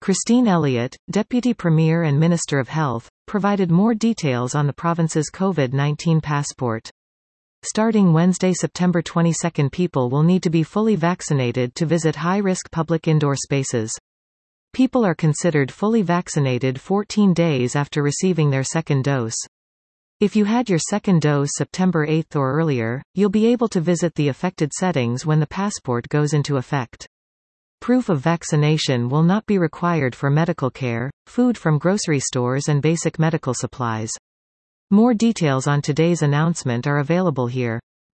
Christine Elliott, Deputy Premier and Minister of Health, provided more details on the province's COVID-19 passport. Starting Wednesday, September 22, people will need to be fully vaccinated to visit high-risk public indoor spaces. People are considered fully vaccinated 14 days after receiving their second dose. If you had your second dose September 8 or earlier, you'll be able to visit the affected settings when the passport goes into effect. Proof of vaccination will not be required for medical care, food from grocery stores and basic medical supplies. More details on today's announcement are available here.